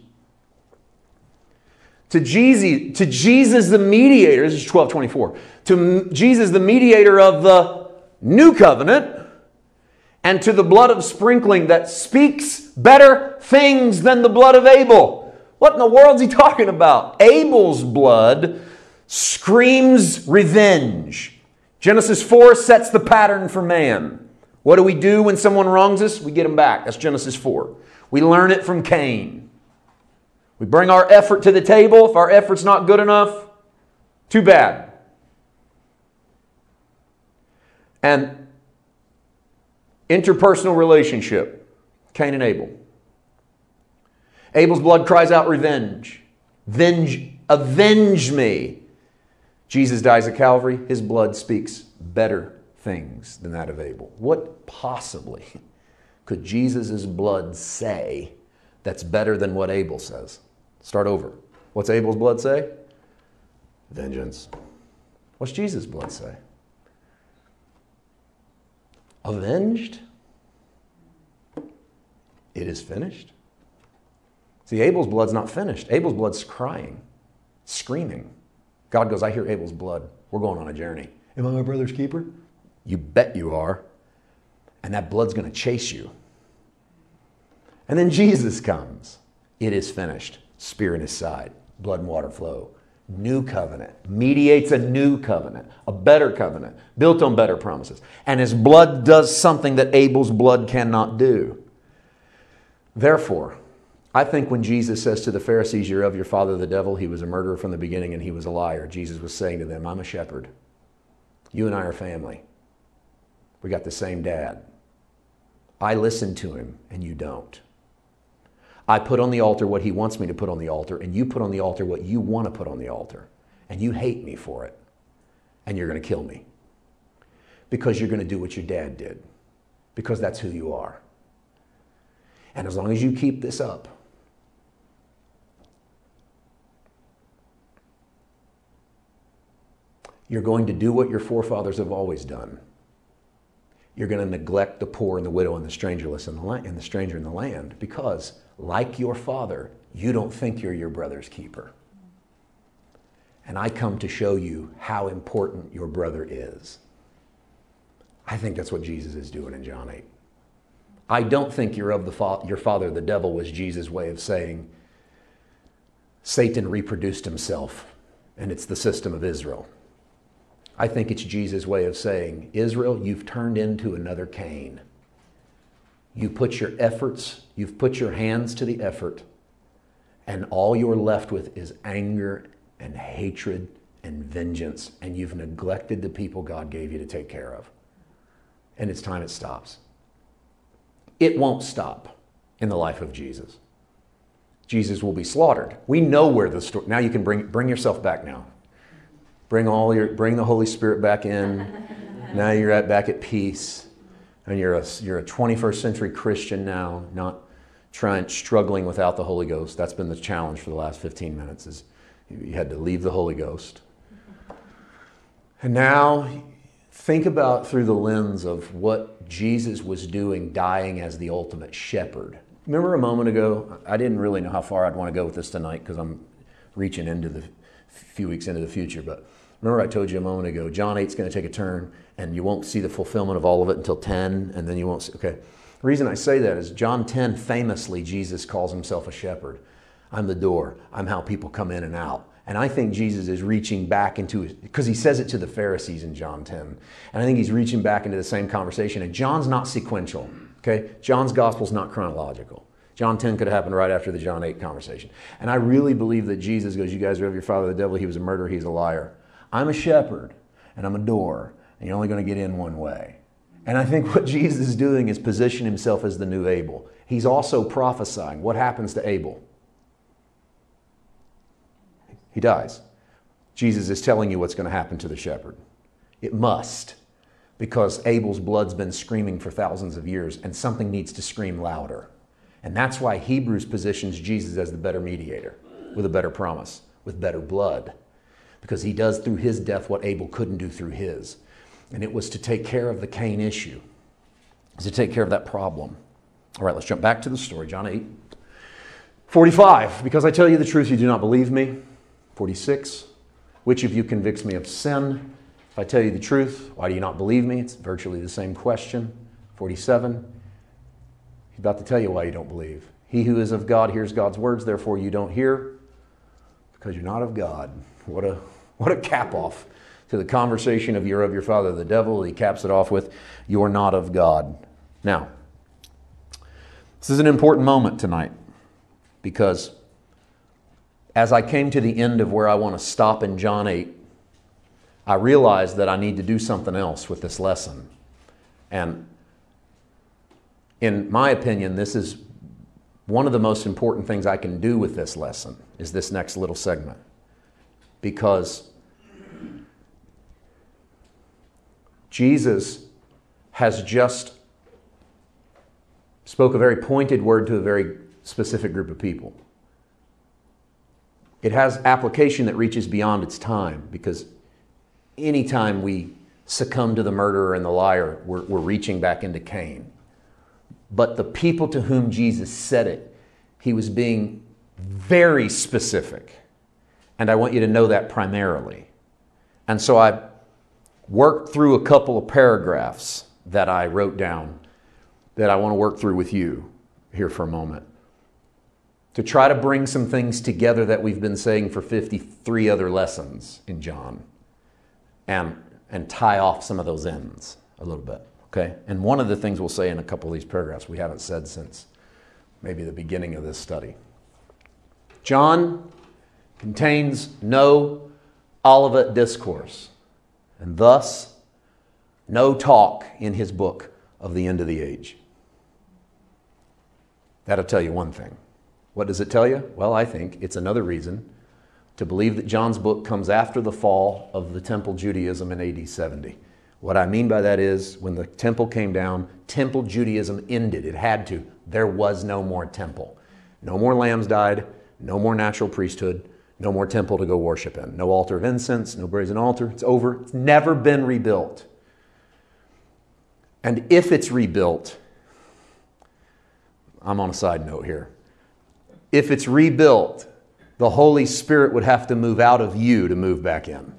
To Jesus the mediator, this is 12:24. To Jesus the mediator of the new covenant, and to the blood of sprinkling that speaks better things than the blood of Abel. What in the world is he talking about? Abel's blood screams revenge. Genesis 4 sets the pattern for man. What do we do when someone wrongs us? We get them back. That's Genesis 4. We learn it from Cain. We bring our effort to the table. If our effort's not good enough, too bad. And interpersonal relationship, Cain and Abel. Abel's blood cries out revenge. Avenge me. Jesus dies at Calvary. His blood speaks better things than that of Abel. What possibly could Jesus' blood say that's better than what Abel says? Start over. What's Abel's blood say? Vengeance. What's Jesus' blood say? Avenged? It is finished. See, Abel's blood's not finished. Abel's blood's crying, screaming. God goes, I hear Abel's blood. We're going on a journey. Am I my brother's keeper? You bet you are. And that blood's going to chase you. And then Jesus comes. It is finished. Spear in his side. Blood and water flow. New covenant. Mediates a new covenant. A better covenant. Built on better promises. And his blood does something that Abel's blood cannot do. Therefore, I think when Jesus says to the Pharisees, you're of your father the devil, he was a murderer from the beginning and he was a liar. Jesus was saying to them, I'm a shepherd. You and I are family. We got the same dad. I listen to him and you don't. I put on the altar what he wants me to put on the altar, and you put on the altar what you want to put on the altar. And you hate me for it. And you're going to kill me. because you're going to do what your dad did, because that's who you are. And as long as you keep this up, you're going to do what your forefathers have always done. You're going to neglect the poor and the widow and the strangerless and the stranger in the land because, like your father, you don't think you're your brother's keeper. And I come to show you how important your brother is. I think that's what Jesus is doing in John 8. I don't think you're of your father, the devil, was Jesus' way of saying Satan reproduced himself and it's the system of Israel. I think it's Jesus' way of saying, Israel, you've turned into another Cain. You put your efforts, you've put your hands to the effort, and all you're left with is anger and hatred and vengeance, and you've neglected the people God gave you to take care of. And it's time it stops. It won't stop in the life of Jesus. Jesus will be slaughtered. We know where the story... Now you can bring yourself back now. Bring the Holy Spirit back in. Now you're back at peace. And you're a 21st century Christian now, not struggling without the Holy Ghost. That's been the challenge for the last 15 minutes, is you had to leave the Holy Ghost. And now think about through the lens of what Jesus was doing, dying as the ultimate shepherd. Remember a moment ago, I didn't really know how far I'd want to go with this tonight because I'm reaching into the few weeks into the future, but remember I told you a moment ago, John 8's going to take a turn and you won't see the fulfillment of all of it until 10, and then you won't see, okay. The reason I say that is John 10, famously, Jesus calls himself a shepherd. I'm the door. I'm how people come in and out. And I think Jesus is reaching back into, because he says it to the Pharisees in John 10. And I think he's reaching back into the same conversation. And John's not sequential, okay? John's gospel's not chronological. John 10 could have happened right after the John 8 conversation. And I really believe that Jesus goes, you guys are of your father the devil. He was a murderer. He's a liar. I'm a shepherd and I'm a door. And you're only going to get in one way. And I think what Jesus is doing is position himself as the new Abel. He's also prophesying. What happens to Abel? He dies. Jesus is telling you what's going to happen to the shepherd. It must, because Abel's blood's been screaming for thousands of years, and something needs to scream louder. And that's why Hebrews positions Jesus as the better mediator, with a better promise, with better blood, because he does through his death what Abel couldn't do through his. And it was to take care of the Cain issue, to take care of that problem. All right, let's jump back to the story, John 8. 45, because I tell you the truth, you do not believe me. 46, which of you convicts me of sin? If I tell you the truth, why do you not believe me? It's virtually the same question. 47, he's about to tell you why you don't believe. He who is of God hears God's words, therefore you don't hear, because you're not of God. What a cap-off to the conversation of you're of your father the devil. He caps it off with, you're not of God. Now, this is an important moment tonight, because as I came to the end of where I want to stop in John 8, I realized that I need to do something else with this lesson. And in my opinion, this is one of the most important things I can do with this lesson, is this next little segment. Because Jesus has just spoke a very pointed word to a very specific group of people. It has application that reaches beyond its time, because anytime we succumb to the murderer and the liar, we're reaching back into Cain. But the people to whom Jesus said it, he was being very specific. And I want you to know that primarily. And so I worked through a couple of paragraphs that I wrote down that I want to work through with you here for a moment, to try to bring some things together that we've been saying for 53 other lessons in John, and tie off some of those ends a little bit, okay? And one of the things we'll say in a couple of these paragraphs we haven't said since maybe the beginning of this study. John contains no Olivet discourse, and thus no talk in his book of the end of the age. That'll tell you one thing. What does it tell you? Well, I think it's another reason to believe that John's book comes after the fall of the Temple Judaism in AD 70, What I mean by that is when the temple came down, temple Judaism ended. It had to. There was no more temple. No more lambs died. No more natural priesthood. No more temple to go worship in. No altar of incense. No brazen altar. It's over. It's never been rebuilt. And if it's rebuilt, I'm on a side note here. If it's rebuilt, the Holy Spirit would have to move out of you to move back in.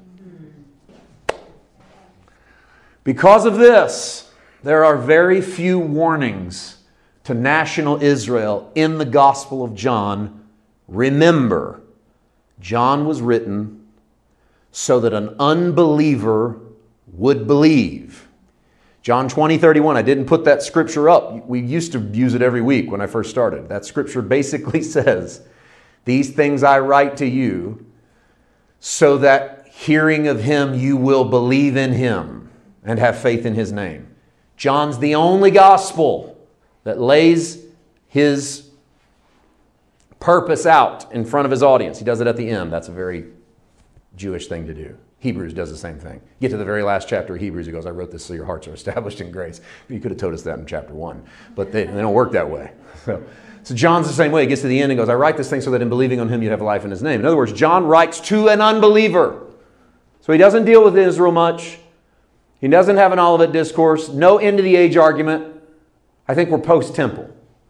Because of this, there are very few warnings to national Israel in the Gospel of John. Remember, John was written so that an unbeliever would believe. John 20:31, I didn't put that scripture up. We used to use it every week when I first started. That scripture basically says, "These things I write to you so that hearing of him you will believe in him and have faith in his name." John's the only gospel that lays his purpose out in front of his audience. He does it at the end. That's a very Jewish thing to do. Hebrews does the same thing. Get to the very last chapter of Hebrews, he goes, "I wrote this so your hearts are established in grace." You could have told us that in chapter 1, but they don't work that way. So John's the same way. He gets to the end and goes, "I write this thing so that in believing on him you'd have life in his name." In other words, John writes to an unbeliever. So he doesn't deal with Israel much. He doesn't have an Olivet discourse. No end of the age argument. I think we're post-temple.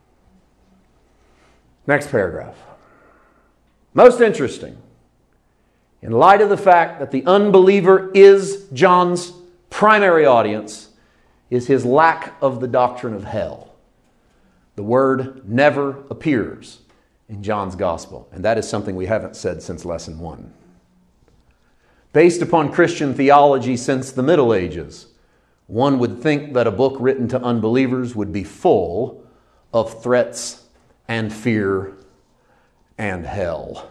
Next paragraph. Most interesting. In light of the fact that the unbeliever is John's primary audience, is his lack of the doctrine of hell. The word never appears in John's gospel, and that is something we haven't said since lesson 1. Based upon Christian theology since the Middle Ages, one would think that a book written to unbelievers would be full of threats and fear and hell.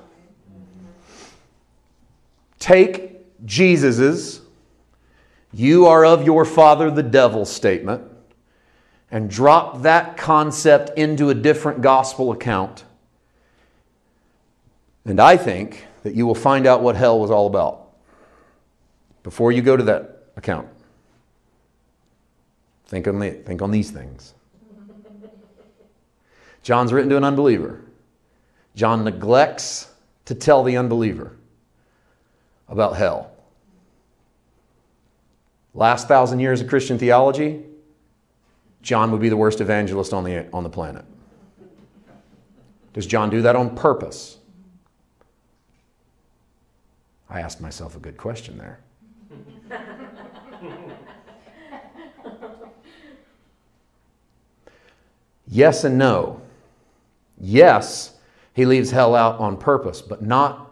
Take Jesus's "you are of your father the devil" statement and drop that concept into a different gospel account, and I think that you will find out what hell was all about. Before you go to that account, think on these things. John's written to an unbeliever. John neglects to tell the unbeliever about hell. Last 1,000 years of Christian theology, John would be the worst evangelist on the planet. Does John do that on purpose? I asked myself a good question there. Yes and no. Yes, he leaves hell out on purpose, but not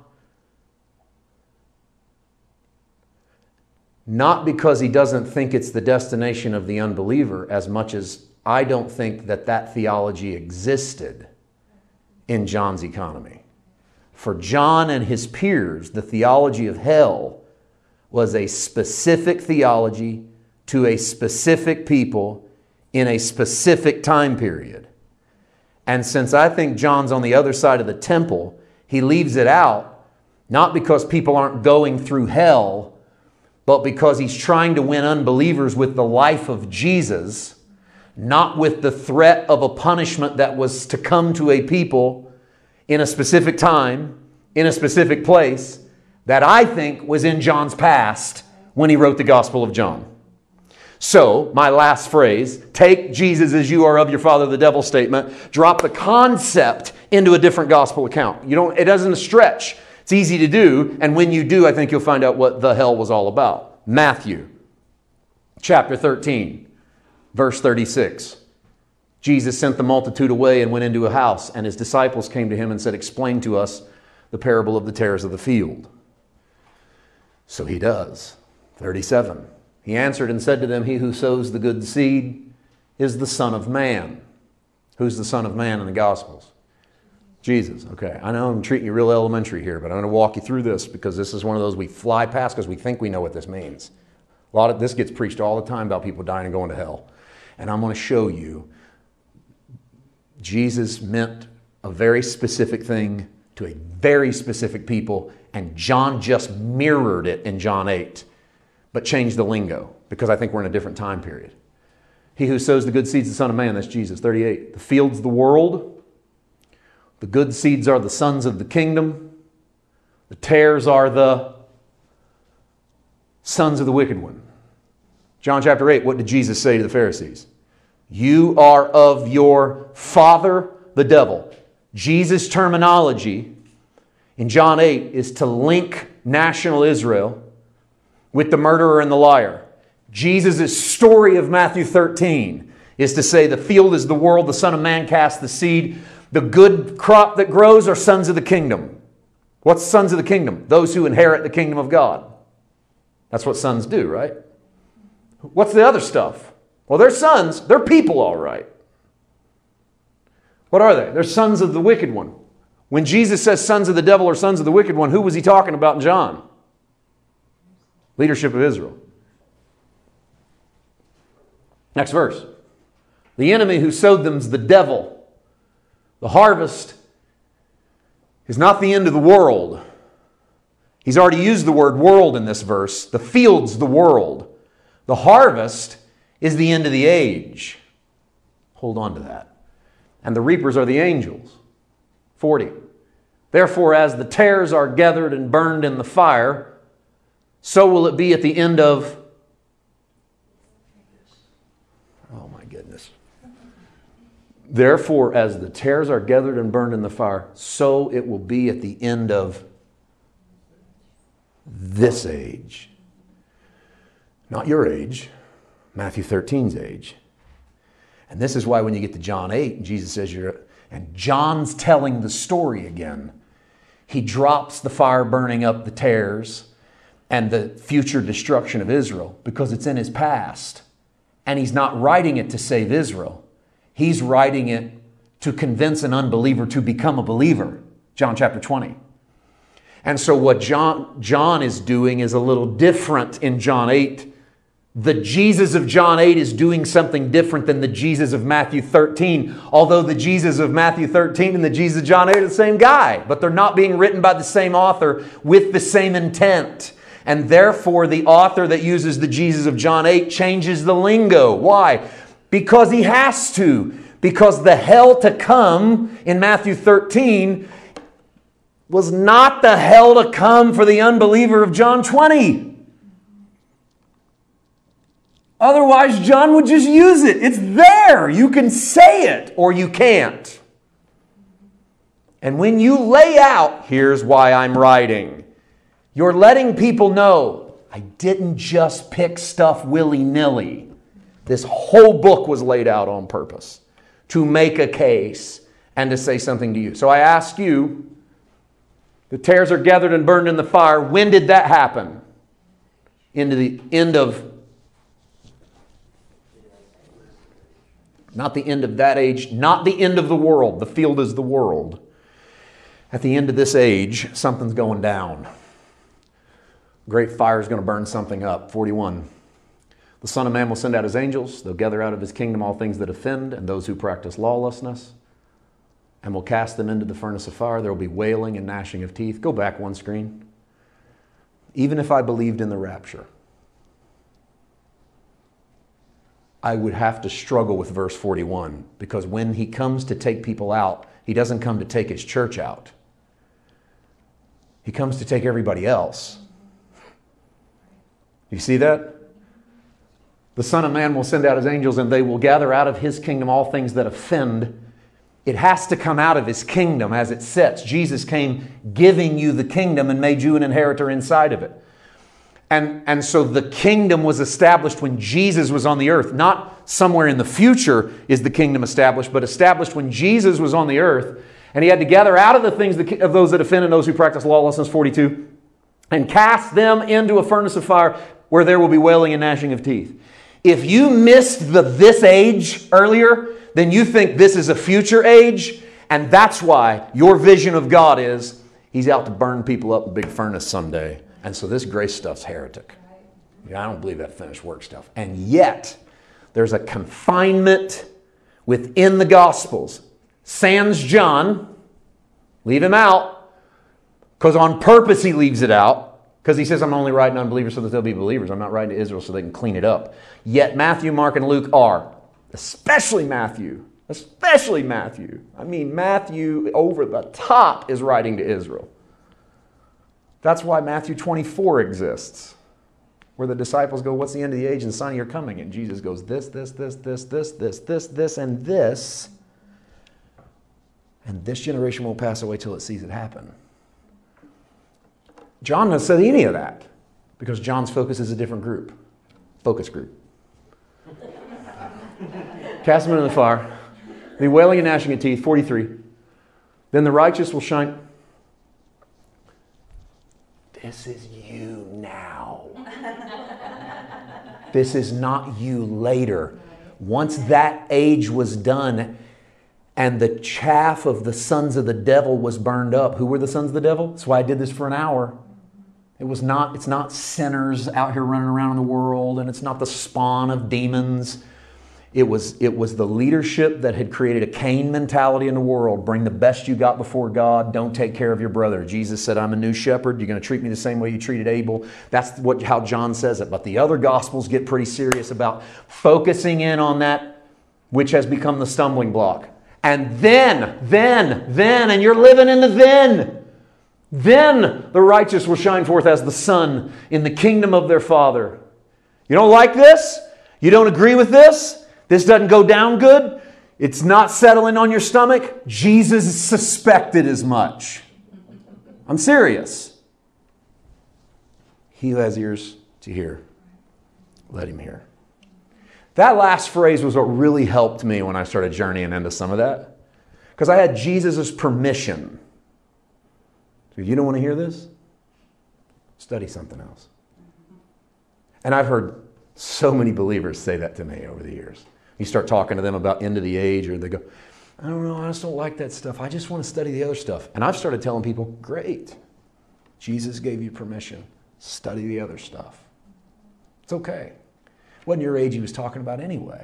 because he doesn't think it's the destination of the unbeliever, as much as I don't think that theology existed in John's economy. For John and his peers, the theology of hell was a specific theology to a specific people in a specific time period. And since I think John's on the other side of the temple, he leaves it out, not because people aren't going through hell, but because he's trying to win unbelievers with the life of Jesus, not with the threat of a punishment that was to come to a people in a specific time, in a specific place, that I think was in John's past when he wrote the Gospel of John. So, my last phrase, take Jesus as "you are of your father the devil" statement, drop the concept into a different gospel account. It doesn't stretch. It's easy to do, and when you do, I think you'll find out what the hell was all about. Matthew chapter 13, verse 36. Jesus sent the multitude away and went into a house, and his disciples came to him and said, "Explain to us the parable of the tares of the field." So he does. 37. He answered and said to them, "He who sows the good seed is the Son of Man." Who's the Son of Man in the Gospels? Jesus. Okay, I know I'm treating you real elementary here, but I'm going to walk you through this because this is one of those we fly past because we think we know what this means. A lot of this gets preached all the time about people dying and going to hell. And I'm going to show you Jesus meant a very specific thing to a very specific people, and John just mirrored it in John 8. but change the lingo because I think we're in a different time period. He who sows the good seeds is the Son of Man. That's Jesus. 38. The field's the world. The good seeds are the sons of the kingdom. The tares are the sons of the wicked one. John chapter 8, what did Jesus say to the Pharisees? You are of your father, the devil. Jesus' terminology in John 8 is to link national Israel with the murderer and the liar. Jesus' story of Matthew 13 is to say the field is the world, the Son of Man casts the seed. The good crop that grows are sons of the kingdom. What's sons of the kingdom? Those who inherit the kingdom of God. That's what sons do, right? What's the other stuff? Well, they're sons. They're people, all right. What are they? They're sons of the wicked one. When Jesus says sons of the devil or sons of the wicked one, who was he talking about in John? Leadership of Israel. Next verse. The enemy who sowed them is the devil. The harvest is not the end of the world. He's already used the word world in this verse. The field's the world. The harvest is the end of the age. Hold on to that. And the reapers are the angels. 40. Therefore, as the tares are gathered and burned in the fire, so will it be at the end of... Oh my goodness. Therefore, as the tares are gathered and burned in the fire, so it will be at the end of this age. Not your age, Matthew 13's age. And this is why when you get to John 8, Jesus says and John's telling the story again. He drops the fire burning up the tares and the future destruction of Israel because it's in his past. And he's not writing it to save Israel. He's writing it to convince an unbeliever to become a believer. John chapter 20. And so what John is doing is a little different in John 8. The Jesus of John 8 is doing something different than the Jesus of Matthew 13. Although the Jesus of Matthew 13 and the Jesus of John 8 are the same guy. But they're not being written by the same author with the same intent. And therefore the author that uses the Jesus of John 8 changes the lingo. Why? Because he has to. Because the hell to come in Matthew 13 was not the hell to come for the unbeliever of John 20. Otherwise, John would just use it. It's there. You can say it or you can't. And when you lay out, here's why I'm writing, you're letting people know, I didn't just pick stuff willy-nilly. This whole book was laid out on purpose to make a case and to say something to you. So I ask you, the tares are gathered and burned in the fire. When did that happen? Into the end of... Not the end of that age, not the end of the world. The field is the world. At the end of this age, something's going down. Great fire is going to burn something up. 41. The Son of Man will send out his angels. They'll gather out of his kingdom all things that offend and those who practice lawlessness, and will cast them into the furnace of fire. There will be wailing and gnashing of teeth. Go back one screen. Even if I believed in the rapture, I would have to struggle with verse 41, because when he comes to take people out, he doesn't come to take his church out. He comes to take everybody else. You see that? The Son of Man will send out his angels and they will gather out of his kingdom all things that offend. It has to come out of his kingdom as it sits. Jesus came giving you the kingdom and made you an inheritor inside of it. And so the kingdom was established when Jesus was on the earth. Not somewhere in the future is the kingdom established, but established when Jesus was on the earth. And he had to gather out of the things of those that offend and those who practice lawlessness, 42, and cast them into a furnace of fire where there will be wailing and gnashing of teeth. If you missed this age earlier, then you think this is a future age. And that's why your vision of God is he's out to burn people up in a big furnace someday. And so this grace stuff's heretic. I don't believe that finished work stuff. And yet, there's a confinement within the Gospels. Sans John, leave him out, because on purpose he leaves it out. Because he says, I'm only writing to unbelievers so that they'll be believers. I'm not writing to Israel so they can clean it up. Yet Matthew, Mark, and Luke are. Especially Matthew. Especially Matthew. I mean, Matthew over the top is writing to Israel. That's why Matthew 24 exists. Where the disciples go, what's the end of the age and sign of your coming? And Jesus goes, this, and this. And this generation won't pass away till it sees it happen. John doesn't say any of that because John's focus is a different group. Focus group. Cast them into the fire. The wailing and gnashing of teeth, 43. Then the righteous will shine. This is you now. This is not you later. Once that age was done and the chaff of the sons of the devil was burned up. Who were the sons of the devil? That's why I did this for an hour. It's not sinners out here running around in the world, and it's not the spawn of demons. It was the leadership that had created a Cain mentality in the world. Bring the best you got before God. Don't take care of your brother. Jesus said, I'm a new shepherd. You're going to treat me the same way you treated Abel. That's how John says it. But the other Gospels get pretty serious about focusing in on that which has become the stumbling block. And then, and you're living in the then the righteous will shine forth as the sun in the kingdom of their Father. You don't like this? You don't agree with this? This doesn't go down good? It's not settling on your stomach? Jesus suspected as much. I'm serious. He who has ears to hear, let him hear. That last phrase was what really helped me when I started journeying into some of that. Because I had Jesus' permission. So you don't want to hear this? Study something else. And I've heard so many believers say that to me over the years. You start talking to them about end of the age, or they go, I don't know, I just don't like that stuff. I just want to study the other stuff. And I've started telling people, great. Jesus gave you permission. Study the other stuff. It's okay. Wasn't your age he was talking about anyway.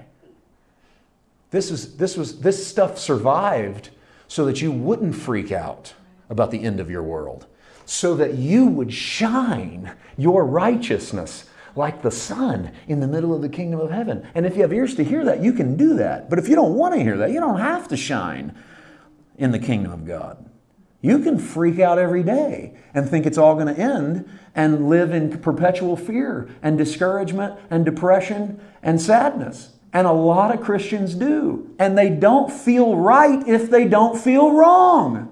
This stuff survived so that you wouldn't freak out about the end of your world, so that you would shine your righteousness like the sun in the middle of the kingdom of heaven. And if you have ears to hear that, you can do that. But if you don't want to hear that, you don't have to shine in the kingdom of God. You can freak out every day and think it's all going to end and live in perpetual fear and discouragement and depression and sadness. And a lot of Christians do. And they don't feel right if they don't feel wrong.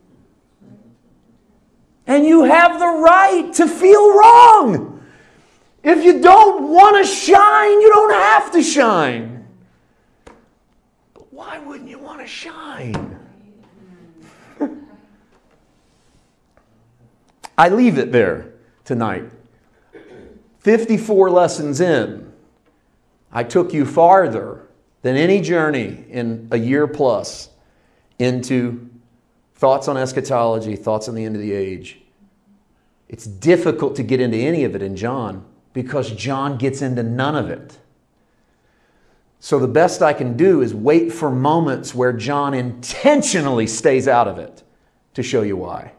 And you have the right to feel wrong. If you don't want to shine, you don't have to shine. But why wouldn't you want to shine? I leave it there tonight. 54 lessons in. I took you farther than any journey in a year plus into thoughts on eschatology, thoughts on the end of the age. It's difficult to get into any of it in John because John gets into none of it. So the best I can do is wait for moments where John intentionally stays out of it to show you why.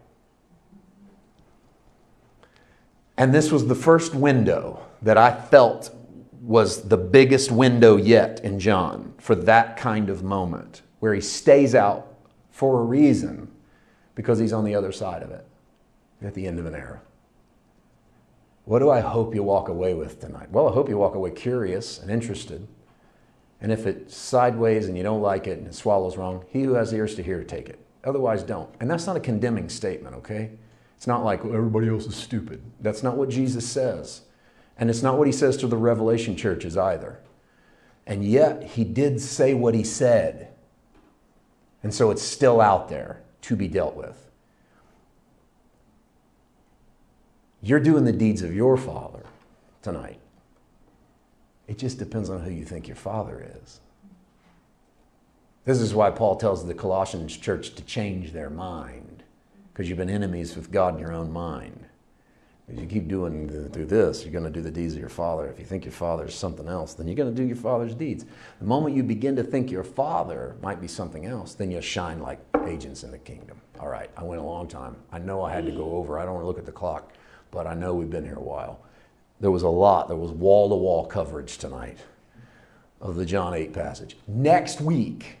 And this was the first window that I felt was the biggest window yet in John for that kind of moment where he stays out for a reason because he's on the other side of it at the end of an era. What do I hope you walk away with tonight? Well, I hope you walk away curious and interested. And if it's sideways and you don't like it and it swallows wrong, he who has ears to hear, take it. Otherwise, don't. And that's not a condemning statement, okay? It's not like, well, everybody else is stupid. That's not what Jesus says. And it's not what he says to the Revelation churches either. And yet, he did say what he said. And so it's still out there to be dealt with. You're doing the deeds of your Father tonight. It just depends on who you think your Father is. This is why Paul tells the Colossians church to change their mind. Because you've been enemies with God in your own mind. If you keep doing through this, you're going to do the deeds of your father. If you think your father is something else, then you're going to do your father's deeds. The moment you begin to think your father might be something else, then you'll shine like agents in the kingdom. All right, I went a long time. I know I had to go over. I don't want to look at the clock. but I know we've been here a while. There was a lot. There was wall-to-wall coverage tonight of the John 8 passage. Next week,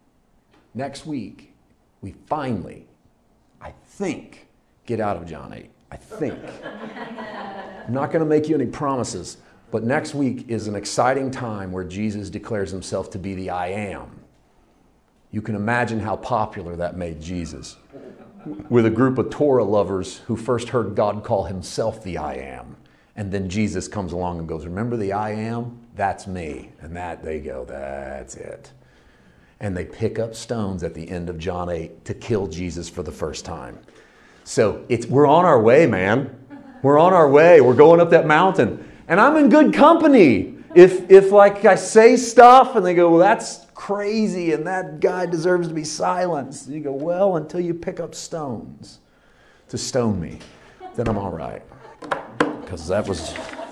we finally, I think, get out of John 8. I think. I'm not going to make you any promises, but next week is an exciting time where Jesus declares himself to be the I am. You can imagine how popular that made Jesus with a group of Torah lovers who first heard God call himself the I am. And then Jesus comes along and goes, remember the I am? That's me. And they go, that's it. And they pick up stones at the end of John 8 to kill Jesus for the first time. So we're on our way, man. We're on our way. We're going up that mountain. And I'm in good company. If like I say stuff and they go, well, that's crazy and that guy deserves to be silenced. And you go, well, until you pick up stones to stone me, then I'm all right. Because that was...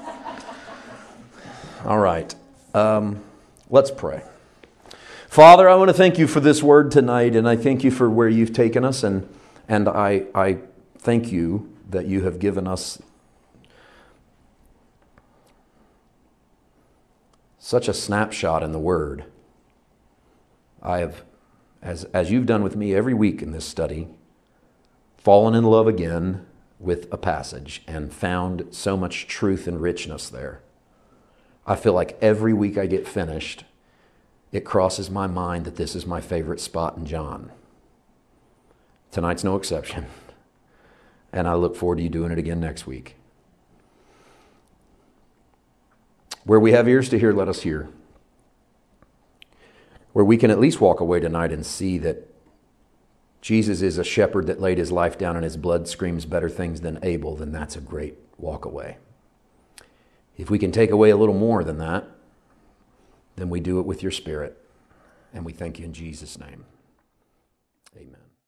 All right. Let's pray. Father, I want to thank you for this word tonight, and I thank you for where you've taken us, and I thank you that you have given us such a snapshot in the Word. I have, as you've done with me every week in this study, fallen in love again with a passage and found so much truth and richness there. I feel like every week I get finished, it crosses my mind that this is my favorite spot in John. Tonight's no exception. And I look forward to you doing it again next week. Where we have ears to hear, let us hear. Where we can at least walk away tonight and see that Jesus is a shepherd that laid his life down and his blood screams better things than Abel, then that's a great walk away. If we can take away a little more than that, then we do it with your Spirit. And we thank you in Jesus' name. Amen.